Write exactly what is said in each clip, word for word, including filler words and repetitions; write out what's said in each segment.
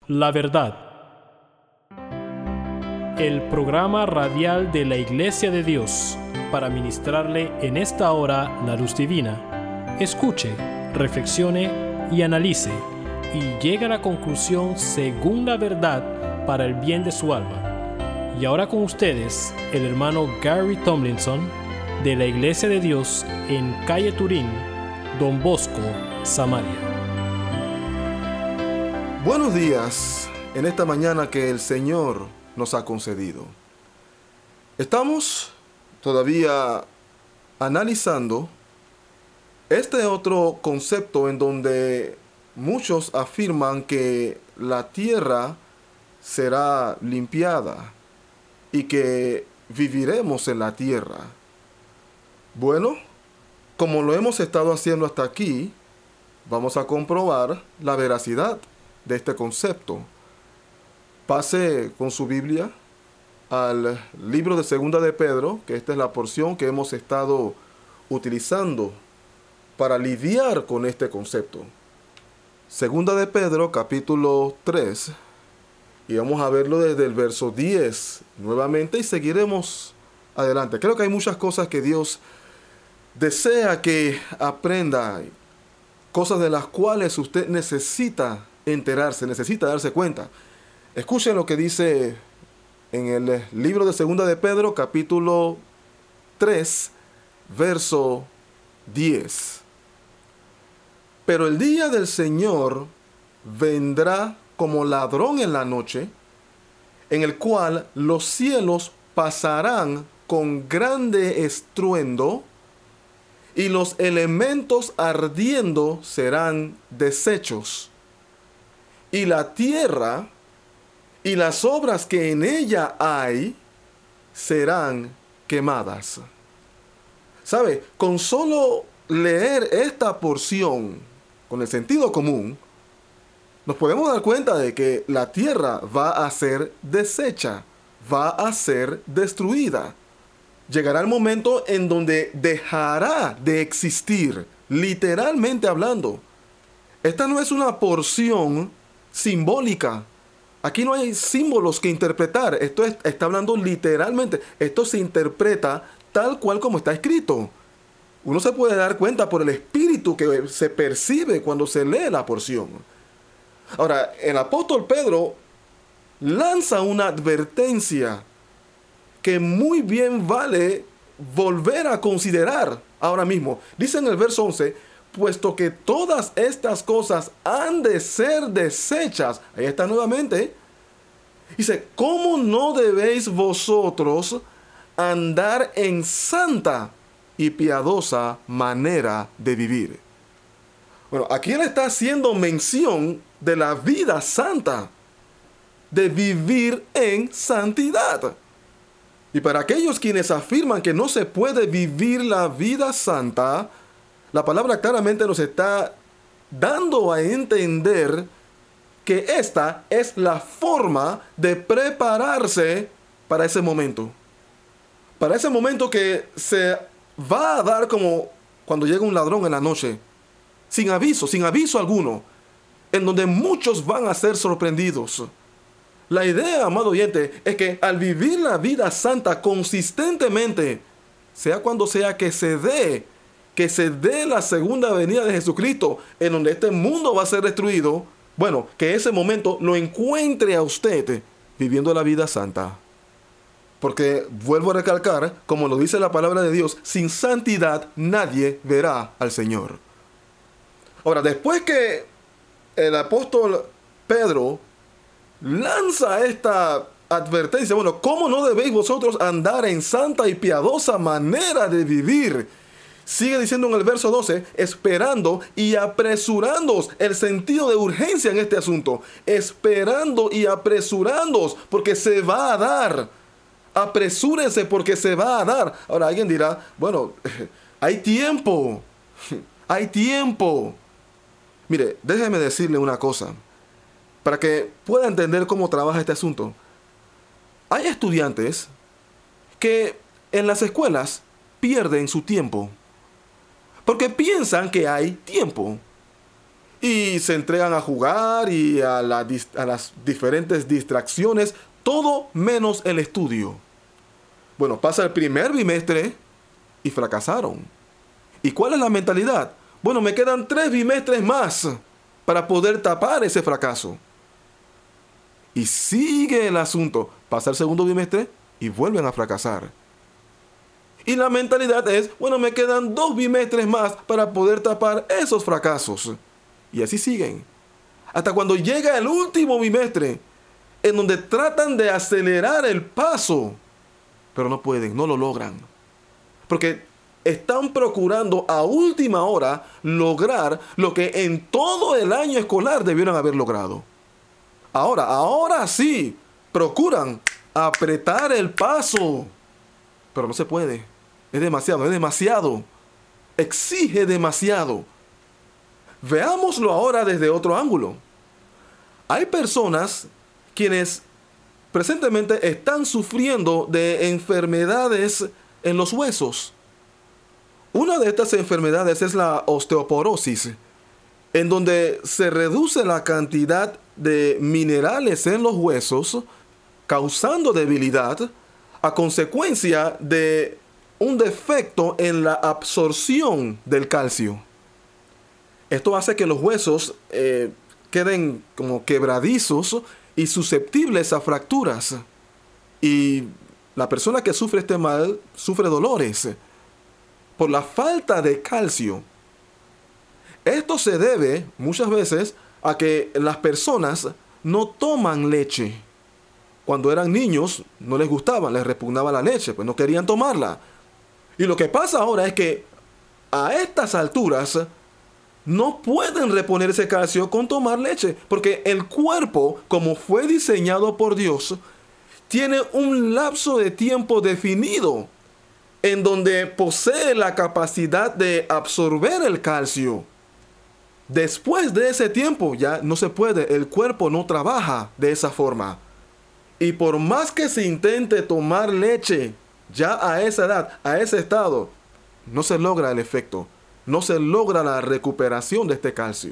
la verdad. El programa radial de la Iglesia de Dios para ministrarle en esta hora la luz divina. Escuche, reflexione y analice y llegue a la conclusión según la verdad para el bien de su alma. Y ahora con ustedes, el hermano Gary Tomlinson de la Iglesia de Dios en calle Turín, Don Bosco, Samaria. Buenos días en esta mañana que el Señor nos ha concedido. Estamos todavía analizando este otro concepto en donde muchos afirman que la tierra será limpiada y que viviremos en la tierra. Bueno, como lo hemos estado haciendo hasta aquí, vamos a comprobar la veracidad de este concepto. Pase con su Biblia al libro de Segunda de Pedro, que esta es la porción que hemos estado utilizando para lidiar con este concepto. Segunda de Pedro, capítulo tres, y vamos a verlo desde el verso diez nuevamente y seguiremos adelante. Creo que hay muchas cosas que Dios desea que aprenda, cosas de las cuales usted necesita enterarse, necesita darse cuenta. Escuchen lo que dice en el libro de Segunda de Pedro, capítulo tres, verso diez. Pero el día del Señor vendrá como ladrón en la noche, en el cual los cielos pasarán con grande estruendo, y los elementos ardiendo serán deshechos, y la tierra y las obras que en ella hay serán quemadas. ¿Sabe? Con solo leer esta porción con el sentido común, nos podemos dar cuenta de que la tierra va a ser deshecha, va a ser destruida. Llegará el momento en donde dejará de existir, literalmente hablando. Esta no es una porción simbólica. Aquí no hay símbolos que interpretar. Esto es, está hablando literalmente. Esto se interpreta tal cual como está escrito. Uno se puede dar cuenta por el espíritu que se percibe cuando se lee la porción. Ahora, el apóstol Pedro lanza una advertencia que muy bien vale volver a considerar ahora mismo. Dice en el verso once, puesto que todas estas cosas han de ser deshechas. Ahí está nuevamente. Dice, ¿cómo no debéis vosotros andar en santa y piadosa manera de vivir? Bueno, aquí él está haciendo mención de la vida santa, de vivir en santidad. Y para aquellos quienes afirman que no se puede vivir la vida santa, la palabra claramente nos está dando a entender que esta es la forma de prepararse para ese momento. Para ese momento que se va a dar como cuando llega un ladrón en la noche, sin aviso, sin aviso alguno, en donde muchos van a ser sorprendidos. La idea, amado oyente, es que al vivir la vida santa consistentemente, sea cuando sea que se dé, que se dé la segunda venida de Jesucristo, en donde este mundo va a ser destruido, bueno, que ese momento lo encuentre a usted viviendo la vida santa. Porque, vuelvo a recalcar, como lo dice la palabra de Dios, sin santidad nadie verá al Señor. Ahora, después que el apóstol Pedro lanza esta advertencia, bueno, ¿cómo no debéis vosotros andar en santa y piadosa manera de vivir? Sigue diciendo en el verso doce, esperando y apresurándoos, el sentido de urgencia en este asunto, esperando y apresurándoos, porque se va a dar. Apresúrense porque se va a dar. Ahora alguien dirá, bueno, hay tiempo, hay tiempo. Mire, déjeme decirle una cosa, para que pueda entender cómo trabaja este asunto. Hay estudiantes que en las escuelas pierden su tiempo, porque piensan que hay tiempo. y se entregan a jugar y a, la, a las diferentes distracciones, todo menos el estudio. Bueno, pasa el primer bimestre y fracasaron. ¿Y cuál es la mentalidad? Bueno, me quedan tres bimestres más para poder tapar ese fracaso. Y sigue el asunto. Pasa el segundo bimestre y vuelven a fracasar. Y la mentalidad es, bueno, me quedan dos bimestres más para poder tapar esos fracasos. Y así siguen. Hasta cuando llega el último bimestre, en donde tratan de acelerar el paso, pero no pueden, no lo logran. Porque están procurando a última hora lograr lo que en todo el año escolar debieron haber logrado. Ahora, ahora sí, procuran apretar el paso, pero no se puede. Es demasiado, es demasiado. Exige demasiado. Veámoslo ahora desde otro ángulo. Hay personas quienes presentemente están sufriendo de enfermedades en los huesos. Una de estas enfermedades es la osteoporosis, en donde se reduce la cantidad de minerales en los huesos, causando debilidad a consecuencia de un defecto en la absorción del calcio. Esto hace que los huesos eh, queden como quebradizos y susceptibles a fracturas. Y la persona que sufre este mal sufre dolores por la falta de calcio. Esto se debe muchas veces a que las personas no toman leche. Cuando eran niños no les gustaba, les repugnaba la leche, pues no querían tomarla. Y lo que pasa ahora es que a estas alturas no pueden reponer ese calcio con tomar leche, porque el cuerpo, como fue diseñado por Dios, tiene un lapso de tiempo definido en donde posee la capacidad de absorber el calcio. Después de ese tiempo ya no se puede, el cuerpo no trabaja de esa forma. Y por más que se intente tomar leche, ya a esa edad, a ese estado, no se logra el efecto, no se logra la recuperación de este calcio.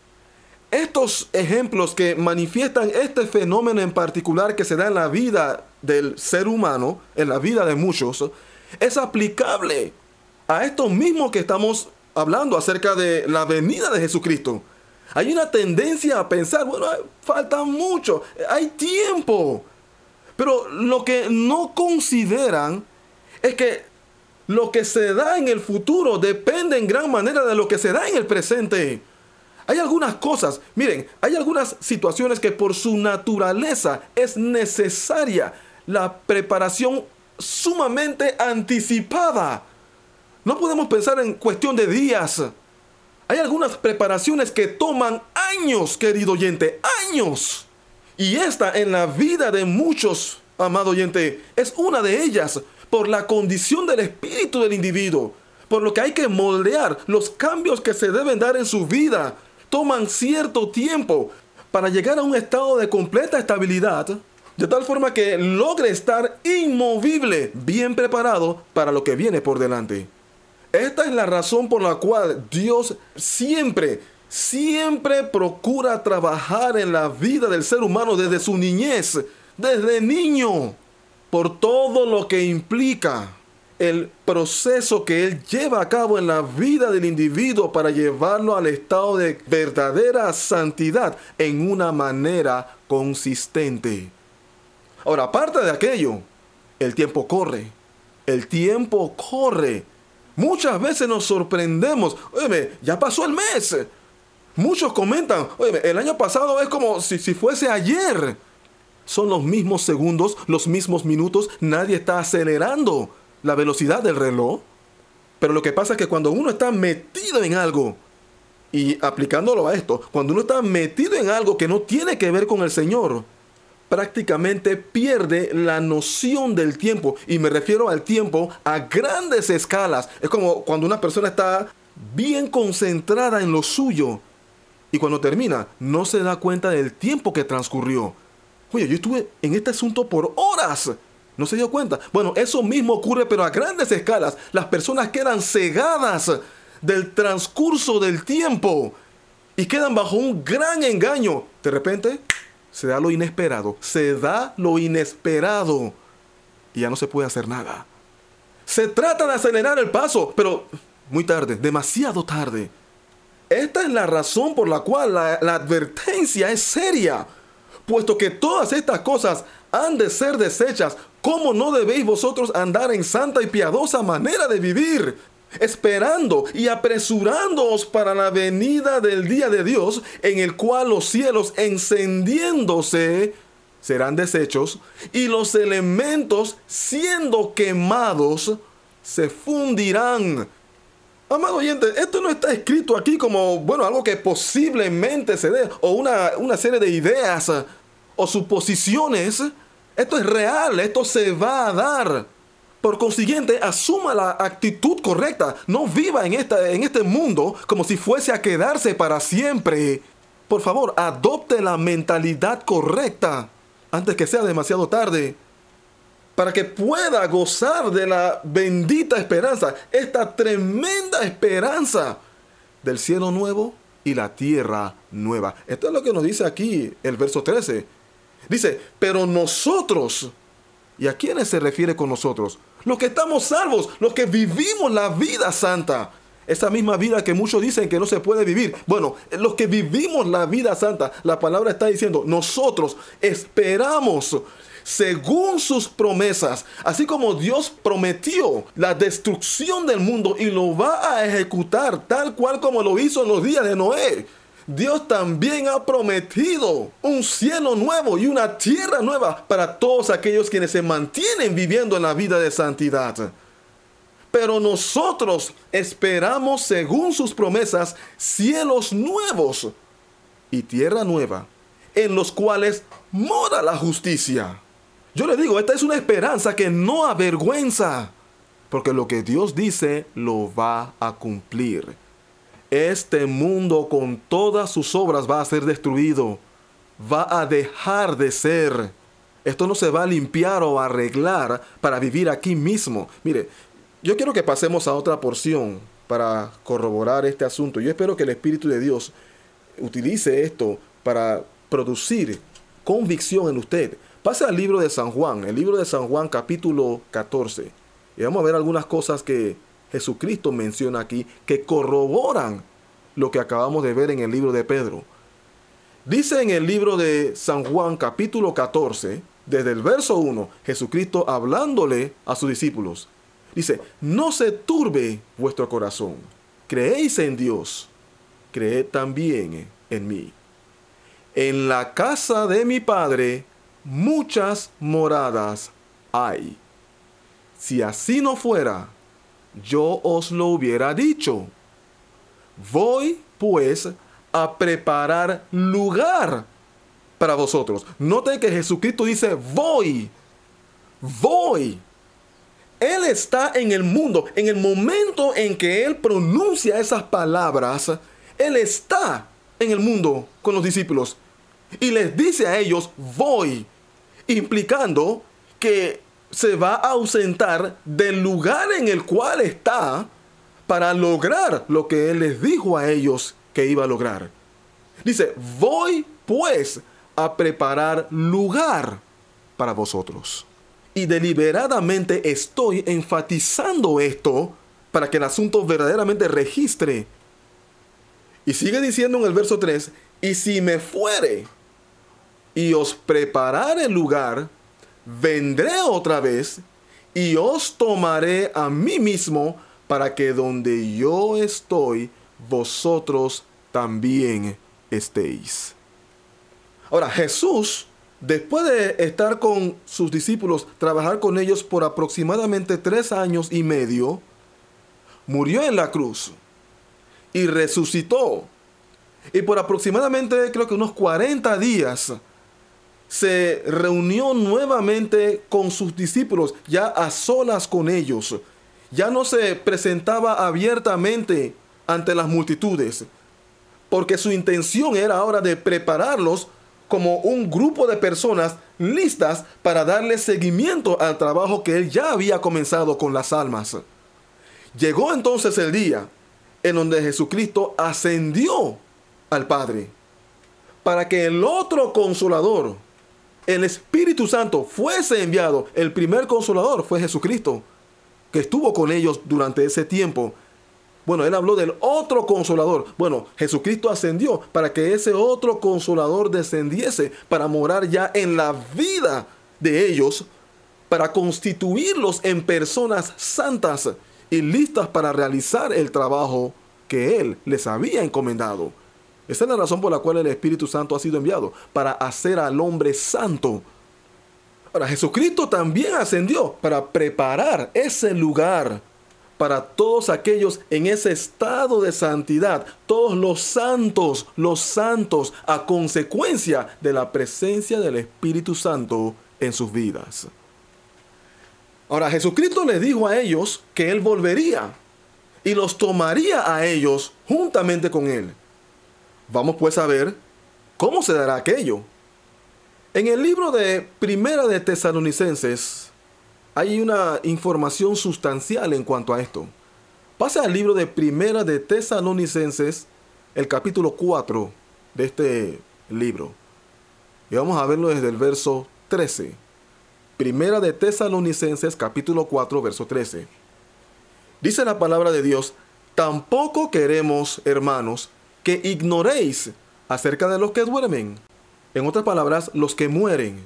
Estos ejemplos que manifiestan este fenómeno en particular que se da en la vida del ser humano, en la vida de muchos, es aplicable a esto mismo que estamos hablando acerca de la venida de Jesucristo. Hay una tendencia a pensar, bueno, falta mucho, hay tiempo. Pero lo que no consideran es que lo que se da en el futuro depende en gran manera de lo que se da en el presente. Hay algunas cosas, miren, hay algunas situaciones que por su naturaleza es necesaria la preparación sumamente anticipada. No podemos pensar en cuestión de días. Hay algunas preparaciones que toman años, querido oyente, años. Y esta en la vida de muchos, amado oyente, es una de ellas, por la condición del espíritu del individuo, por lo que hay que moldear los cambios que se deben dar en su vida. Toman cierto tiempo para llegar a un estado de completa estabilidad, de tal forma que logre estar inmovible, bien preparado para lo que viene por delante. Esta es la razón por la cual Dios siempre, siempre procura trabajar en la vida del ser humano desde su niñez, desde niño, por todo lo que implica el proceso que Él lleva a cabo en la vida del individuo para llevarlo al estado de verdadera santidad en una manera consistente. Ahora, aparte de aquello, el tiempo corre. El tiempo corre. Muchas veces nos sorprendemos. Oye, ya pasó el mes. Muchos comentan, oye, el año pasado es como si, si fuese ayer. Son los mismos segundos, los mismos minutos. Nadie está acelerando la velocidad del reloj. Pero lo que pasa es que cuando uno está metido en algo, y aplicándolo a esto, cuando uno está metido en algo que no tiene que ver con el Señor, prácticamente pierde la noción del tiempo. Y me refiero al tiempo a grandes escalas. Es como cuando una persona está bien concentrada en lo suyo y cuando termina no se da cuenta del tiempo que transcurrió. Oye, yo estuve en este asunto por horas. ¿No se dio cuenta? Bueno, eso mismo ocurre, pero a grandes escalas. Las personas quedan cegadas del transcurso del tiempo y quedan bajo un gran engaño. De repente se da lo inesperado, se da lo inesperado y ya no se puede hacer nada. Se trata de acelerar el paso, pero muy tarde, demasiado tarde. Esta es la razón por la cual la, la advertencia es seria. Puesto que todas estas cosas han de ser deshechas, ¿cómo no debéis vosotros andar en santa y piadosa manera de vivir? Esperando y apresurándoos para la venida del día de Dios, en el cual los cielos encendiéndose serán deshechos, y los elementos siendo quemados se fundirán. Amado oyente, esto no está escrito aquí como, bueno, algo que posiblemente se dé, o una, una serie de ideas o suposiciones. Esto es real, esto se va a dar. Por consiguiente, asuma la actitud correcta. No viva en, esta, en este mundo como si fuese a quedarse para siempre. Por favor, adopte la mentalidad correcta antes que sea demasiado tarde, para que pueda gozar de la bendita esperanza, esta tremenda esperanza del cielo nuevo y la tierra nueva. Esto es lo que nos dice aquí el verso trece. Dice, pero nosotros, ¿y a quiénes se refiere con nosotros? Los que estamos salvos, los que vivimos la vida santa. Esa misma vida que muchos dicen que no se puede vivir. Bueno, los que vivimos la vida santa, la palabra está diciendo, nosotros esperamos según sus promesas, así como Dios prometió la destrucción del mundo y lo va a ejecutar tal cual como lo hizo en los días de Noé. Dios también ha prometido un cielo nuevo y una tierra nueva para todos aquellos quienes se mantienen viviendo en la vida de santidad. Pero nosotros esperamos, según sus promesas, cielos nuevos y tierra nueva, en los cuales mora la justicia. Yo le digo, esta es una esperanza que no avergüenza, porque lo que Dios dice lo va a cumplir. Este mundo con todas sus obras va a ser destruido, va a dejar de ser. Esto no se va a limpiar o arreglar para vivir aquí mismo. Mire, yo quiero que pasemos a otra porción para corroborar este asunto. Yo espero que el Espíritu de Dios utilice esto para producir convicción en usted. Pase al libro de San Juan, el libro de San Juan capítulo catorce. Y vamos a ver algunas cosas que Jesucristo menciona aquí que corroboran lo que acabamos de ver en el libro de Pedro. Dice en el libro de San Juan capítulo catorce, desde el verso uno, Jesucristo hablándole a sus discípulos. Dice, no se turbe vuestro corazón. Creéis en Dios, creed también en mí. En la casa de mi Padre muchas moradas hay. Si así no fuera, yo os lo hubiera dicho. Voy, pues, a preparar lugar para vosotros. Noten que Jesucristo dice, voy, voy. Él está en el mundo. En el momento en que Él pronuncia esas palabras, Él está en el mundo con los discípulos. Y les dice a ellos, voy, implicando que se va a ausentar del lugar en el cual está para lograr lo que Él les dijo a ellos que iba a lograr. Dice, voy pues a preparar lugar para vosotros. Y deliberadamente estoy enfatizando esto para que el asunto verdaderamente registre. Y sigue diciendo en el verso tres, y si me fuere y os preparare el lugar, vendré otra vez y os tomaré a mí mismo, para que donde yo estoy, vosotros también estéis. Ahora, Jesús, después de estar con sus discípulos, trabajar con ellos por aproximadamente tres años y medio, murió en la cruz y resucitó. Y por aproximadamente, creo que unos cuarenta días, se reunió nuevamente con sus discípulos, ya a solas con ellos. Ya no se presentaba abiertamente ante las multitudes, porque su intención era ahora de prepararlos como un grupo de personas listas para darle seguimiento al trabajo que él ya había comenzado con las almas. Llegó entonces el día en donde Jesucristo ascendió al Padre, para que el otro consolador, el Espíritu Santo, fuese enviado. El primer consolador fue Jesucristo, que estuvo con ellos durante ese tiempo. Bueno, él habló del otro consolador. Bueno, Jesucristo ascendió para que ese otro consolador descendiese para morar ya en la vida de ellos, para constituirlos en personas santas y listas para realizar el trabajo que Él les había encomendado. Esa es la razón por la cual el Espíritu Santo ha sido enviado, para hacer al hombre santo. Ahora, Jesucristo también ascendió para preparar ese lugar para todos aquellos en ese estado de santidad, todos los santos, los santos, a consecuencia de la presencia del Espíritu Santo en sus vidas. Ahora, Jesucristo les dijo a ellos que Él volvería y los tomaría a ellos juntamente con Él. Vamos pues a ver cómo se dará aquello. En el libro de Primera de Tesalonicenses hay una información sustancial en cuanto a esto. Pasa al libro de Primera de Tesalonicenses, el capítulo cuatro de este libro. Y vamos a verlo desde el verso trece. Primera de Tesalonicenses, capítulo cuatro, verso trece. Dice la palabra de Dios: tampoco queremos, hermanos, que ignoréis acerca de los que duermen. En otras palabras, los que mueren.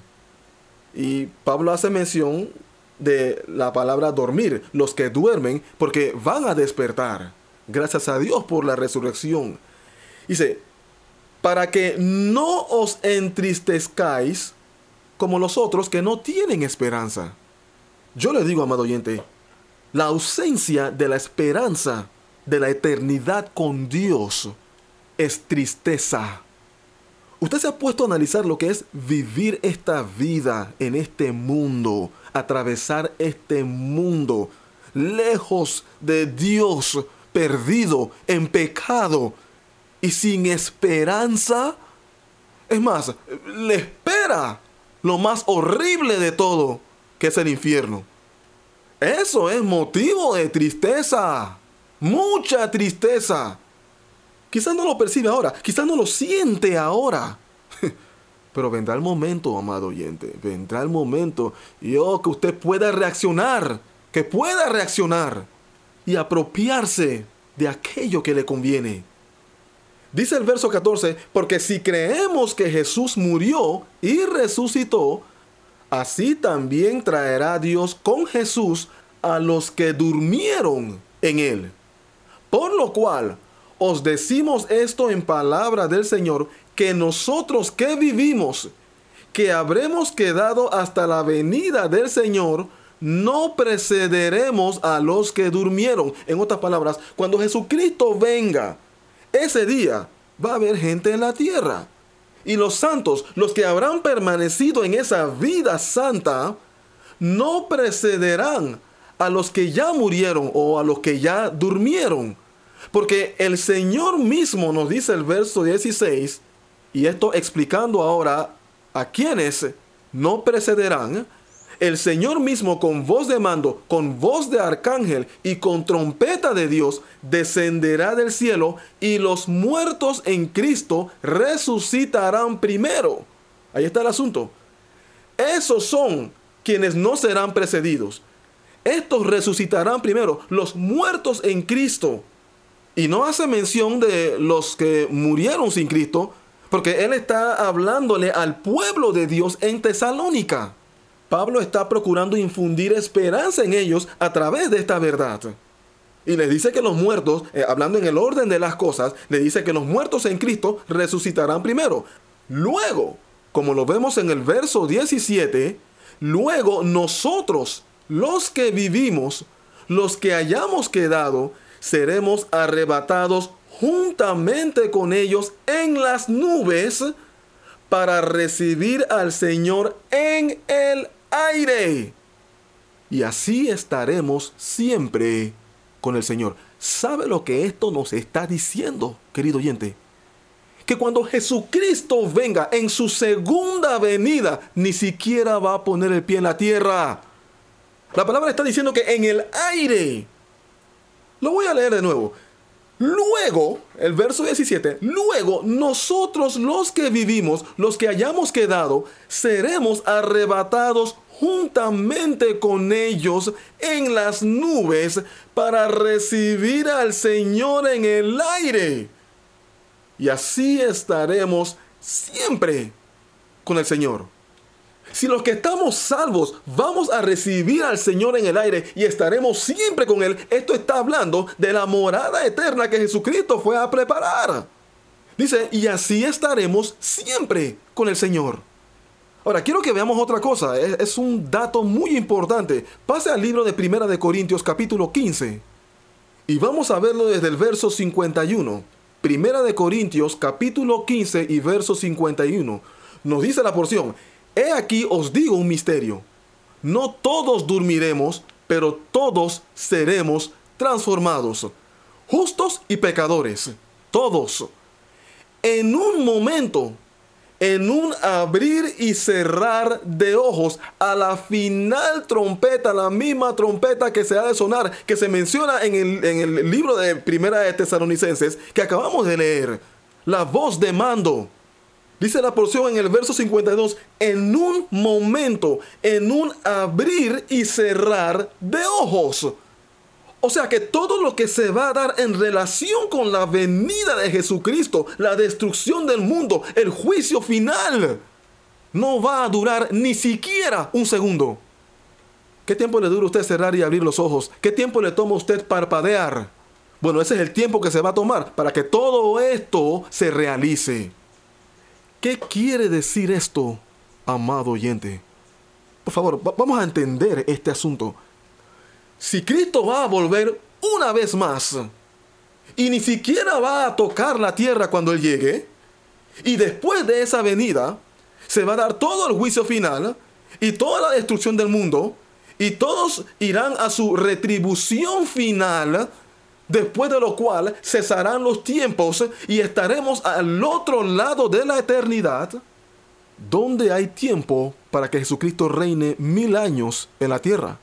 Y Pablo hace mención de la palabra dormir, los que duermen, porque van a despertar. Gracias a Dios por la resurrección. Dice, para que no os entristezcáis como los otros que no tienen esperanza. Yo le digo, amado oyente, la ausencia de la esperanza de la eternidad con Dios es tristeza. Usted se ha puesto a analizar lo que es vivir esta vida en este mundo, atravesar este mundo, lejos de Dios, perdido, en pecado y sin esperanza. Es más, le espera lo más horrible de todo, que es el infierno. Eso es motivo de tristeza, mucha tristeza. Quizás no lo percibe ahora, quizás no lo siente ahora. Pero vendrá el momento, amado oyente, vendrá el momento, y oh, que usted pueda reaccionar, que pueda reaccionar y apropiarse de aquello que le conviene. Dice el verso catorce, porque si creemos que Jesús murió y resucitó, así también traerá Dios con Jesús a los que durmieron en él. Por lo cual, os decimos esto en palabra del Señor, que nosotros que vivimos, que habremos quedado hasta la venida del Señor, no precederemos a los que durmieron. En otras palabras, cuando Jesucristo venga, ese día va a haber gente en la tierra. Y los santos, los que habrán permanecido en esa vida santa, no precederán a los que ya murieron o a los que ya durmieron. Porque el Señor mismo nos dice el verso dieciséis, y esto explicando ahora a quienes no precederán, el Señor mismo con voz de mando, con voz de arcángel y con trompeta de Dios descenderá del cielo, y los muertos en Cristo resucitarán primero. Ahí está el asunto. Esos son quienes no serán precedidos. Estos resucitarán primero, los muertos en Cristo. Y no hace mención de los que murieron sin Cristo, porque él está hablándole al pueblo de Dios en Tesalónica. Pablo está procurando infundir esperanza en ellos a través de esta verdad. Y les dice que los muertos, eh, hablando en el orden de las cosas, le dice que los muertos en Cristo resucitarán primero. Luego, como lo vemos en el verso diecisiete, luego nosotros, los que vivimos, los que hayamos quedado, seremos arrebatados juntamente con ellos en las nubes para recibir al Señor en el aire. Y así estaremos siempre con el Señor. ¿Sabe lo que esto nos está diciendo, querido oyente? Que cuando Jesucristo venga en su segunda venida, ni siquiera va a poner el pie en la tierra. La palabra está diciendo que en el aire. Lo voy a leer de nuevo. Luego, el verso diecisiete, luego nosotros los que vivimos, los que hayamos quedado, seremos arrebatados juntamente con ellos en las nubes para recibir al Señor en el aire. Y así estaremos siempre con el Señor. Si los que estamos salvos vamos a recibir al Señor en el aire y estaremos siempre con Él, esto está hablando de la morada eterna que Jesucristo fue a preparar. Dice, y así estaremos siempre con el Señor. Ahora, quiero que veamos otra cosa. Es, es un dato muy importante. Pase al libro de Primera de Corintios, capítulo quince. Y vamos a verlo desde el verso cincuenta y uno. Primera de Corintios, capítulo quince y verso cincuenta y uno. Nos dice la porción: He aquí os digo un misterio. No todos dormiremos, pero todos seremos transformados. Justos y pecadores, todos. En un momento, en un abrir y cerrar de ojos, a la final trompeta, la misma trompeta que se ha de sonar, que se menciona en el, en el libro de Primera de Tesalonicenses, que acabamos de leer. La voz de mando. Dice la porción en el verso cincuenta y dos, en un momento, en un abrir y cerrar de ojos. O sea que todo lo que se va a dar en relación con la venida de Jesucristo, la destrucción del mundo, el juicio final, no va a durar ni siquiera un segundo. ¿Qué tiempo le dura a usted cerrar y abrir los ojos? ¿Qué tiempo le toma a usted parpadear? Bueno, ese es el tiempo que se va a tomar para que todo esto se realice. ¿Qué quiere decir esto, amado oyente? Por favor, vamos a entender este asunto. Si Cristo va a volver una vez más y ni siquiera va a tocar la tierra cuando Él llegue, y después de esa venida se va a dar todo el juicio final y toda la destrucción del mundo, y todos irán a su retribución final, después de lo cual cesarán los tiempos y estaremos al otro lado de la eternidad, donde hay tiempo para que Jesucristo reine mil años en la tierra.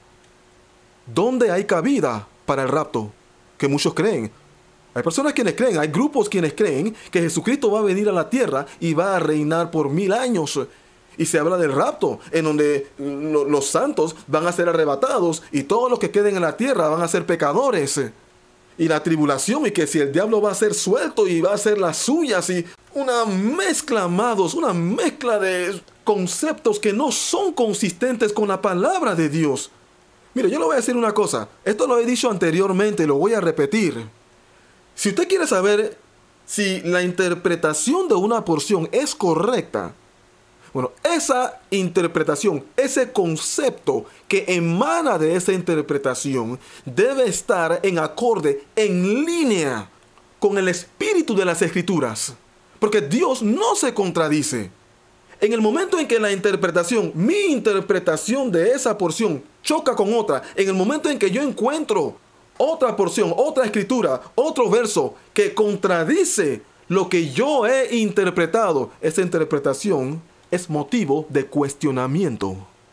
¿Dónde hay cabida para el rapto? Que muchos creen. Hay personas quienes creen, hay grupos quienes creen que Jesucristo va a venir a la tierra y va a reinar por mil años. Y se habla del rapto, en donde lo, los santos van a ser arrebatados y todos los que queden en la tierra van a ser pecadores. Y la tribulación, y que si el diablo va a ser suelto y va a hacer las suyas, y una mezcla, amados, una mezcla de conceptos que no son consistentes con la palabra de Dios. Mire, yo le voy a decir una cosa. Esto lo he dicho anteriormente y lo voy a repetir. Si usted quiere saber si la interpretación de una porción es correcta, bueno, esa interpretación, ese concepto que emana de esa interpretación debe estar en acorde, en línea con el espíritu de las Escrituras. Porque Dios no se contradice. En el momento en que la interpretación, mi interpretación de esa porción choca con otra, en el momento en que yo encuentro otra porción, otra escritura, otro verso que contradice lo que yo he interpretado, esa interpretación es motivo de cuestionamiento.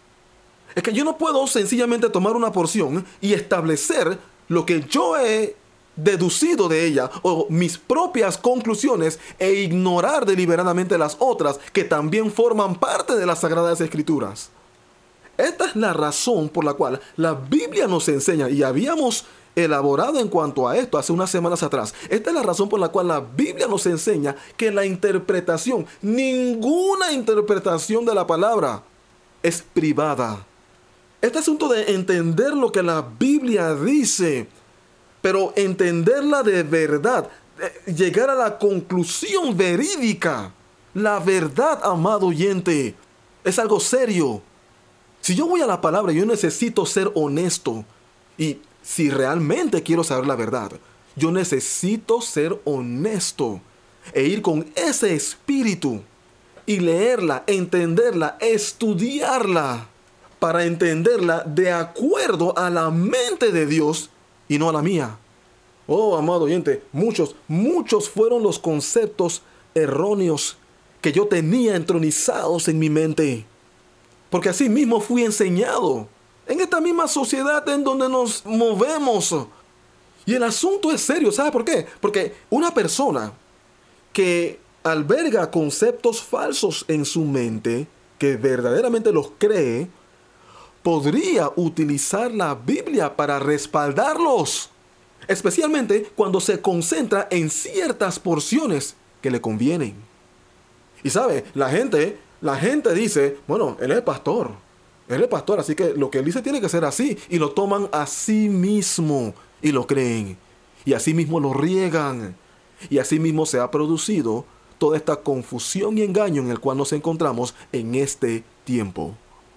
Es que yo no puedo sencillamente tomar una porción y establecer lo que yo he deducido de ella o mis propias conclusiones e ignorar deliberadamente las otras que también forman parte de las Sagradas Escrituras. Esta es la razón por la cual la Biblia nos enseña, y habíamos elaborado en cuanto a esto hace unas semanas atrás. Esta es la razón por la cual la Biblia nos enseña que la interpretación, ninguna interpretación de la palabra es privada. Este asunto de entender lo que la Biblia dice, pero entenderla de verdad, llegar a la conclusión verídica, la verdad, amado oyente, es algo serio. Si yo voy a la palabra, yo necesito ser honesto. Y si realmente quiero saber la verdad, yo necesito ser honesto e ir con ese espíritu y leerla, entenderla, estudiarla para entenderla de acuerdo a la mente de Dios y no a la mía. Oh, amado oyente, muchos, muchos fueron los conceptos erróneos que yo tenía entronizados en mi mente. Porque así mismo fui enseñado en esta misma sociedad en donde nos movemos. Y el asunto es serio, ¿sabe por qué? Porque una persona que alberga conceptos falsos en su mente, que verdaderamente los cree, podría utilizar la Biblia para respaldarlos, especialmente cuando se concentra en ciertas porciones que le convienen. Y sabe, la gente, la gente dice, bueno, él es pastor, él es pastor, así que lo que él dice tiene que ser así, y lo toman a sí mismo y lo creen, y así mismo lo riegan, y así mismo se ha producido toda esta confusión y engaño en el cual nos encontramos en este tiempo.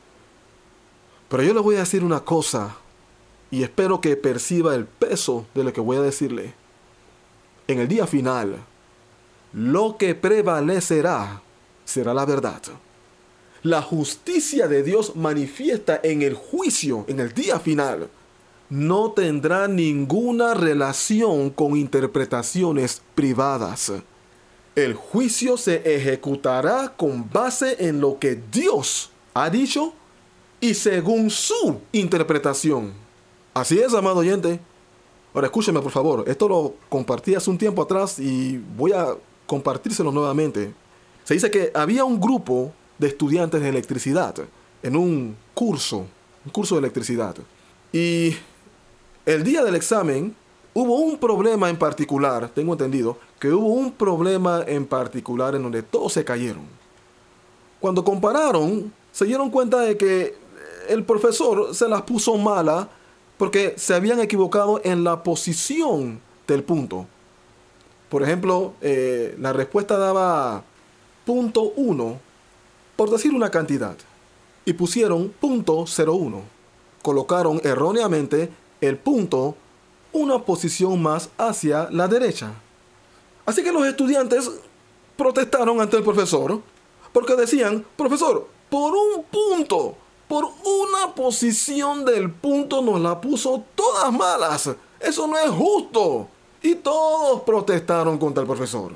Pero yo le voy a decir una cosa, y espero que perciba el peso de lo que voy a decirle. En el día final, lo que prevalecerá será la verdad. La justicia de Dios manifiesta en el juicio, en el día final, no tendrá ninguna relación con interpretaciones privadas. El juicio se ejecutará con base en lo que Dios ha dicho y según su interpretación. Así es, amado oyente. Ahora escúcheme, por favor. Esto lo compartí hace un tiempo atrás y voy a compartírselo nuevamente. Se dice que había un grupo de estudiantes de electricidad en un curso, un curso de electricidad. Y el día del examen hubo un problema en particular, tengo entendido, que hubo un problema en particular en donde todos se cayeron. Cuando compararon, se dieron cuenta de que el profesor se las puso mala porque se habían equivocado en la posición del punto. Por ejemplo, eh, la respuesta daba punto uno, por decir una cantidad, y pusieron punto cero uno. Colocaron erróneamente el punto una posición más hacia la derecha. Así que los estudiantes protestaron ante el profesor porque decían, profesor, por un punto, por una posición del punto nos la puso todas malas. Eso no es justo. Y todos protestaron contra el profesor.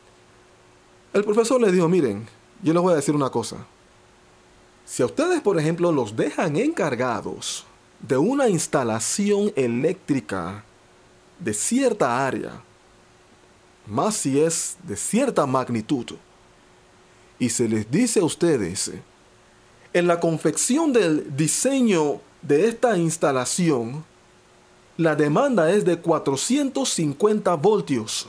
El profesor les dijo, miren, yo les voy a decir una cosa. Si a ustedes, por ejemplo, los dejan encargados de una instalación eléctrica de cierta área, más si es de cierta magnitud, y se les dice a ustedes, en la confección del diseño de esta instalación, la demanda es de cuatrocientos cincuenta voltios.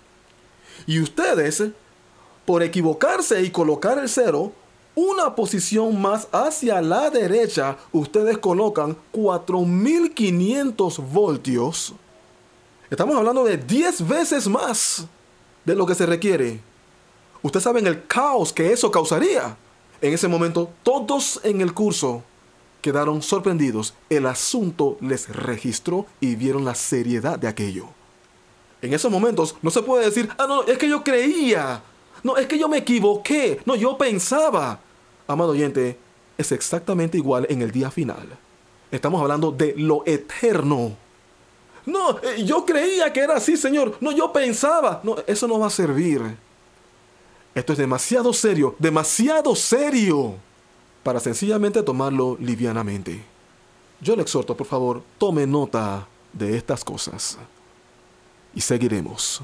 Y ustedes, por equivocarse y colocar el cero, una posición más hacia la derecha, ustedes colocan cuatro mil quinientos voltios. Estamos hablando de diez veces más de lo que se requiere. Ustedes saben el caos que eso causaría. En ese momento, todos en el curso quedaron sorprendidos. El asunto les registró y vieron la seriedad de aquello. En esos momentos no se puede decir, ah, no, es que yo creía. No, es que yo me equivoqué. No, yo pensaba. Amado oyente, es exactamente igual en el día final. Estamos hablando de lo eterno. No, eh, yo creía que era así, Señor. No, yo pensaba. No, eso no va a servir. Esto es demasiado serio, demasiado serio para sencillamente tomarlo livianamente. Yo le exhorto, por favor, tome nota de estas cosas. Y seguiremos.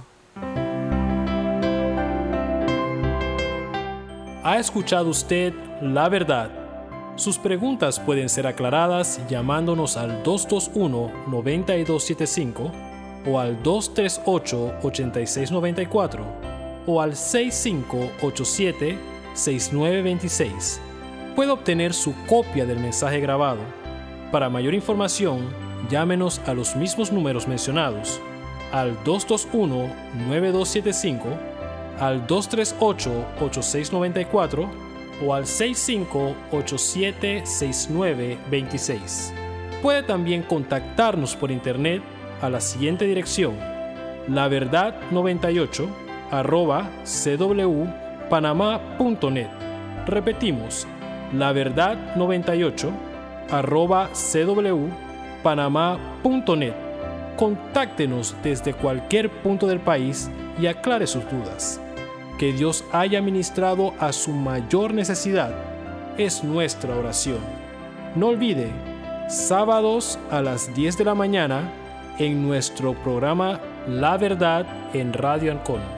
¿Ha escuchado usted la verdad? Sus preguntas pueden ser aclaradas llamándonos al dos dos uno, nueve dos siete cinco o al dos tres ocho, ocho seis nueve cuatro o al seis cinco ocho siete, seis nueve dos seis. Puede obtener su copia del mensaje grabado. Para mayor información, llámenos a los mismos números mencionados, al dos dos uno, nueve dos siete cinco, al dos tres ocho, ocho seis nueve cuatro o al seis cinco ocho siete, seis nueve dos seis. Puede también contactarnos por internet a la siguiente dirección: la verdad noventa y ocho arroba c w panamá punto net. Repetimos, la verdad noventa y ocho arroba c w panamá punto net. Contáctenos desde cualquier punto del país y aclare sus dudas. Que Dios haya ministrado a su mayor necesidad es nuestra oración. No olvide, sábados a las diez de la mañana en nuestro programa La Verdad en Radio Ancón.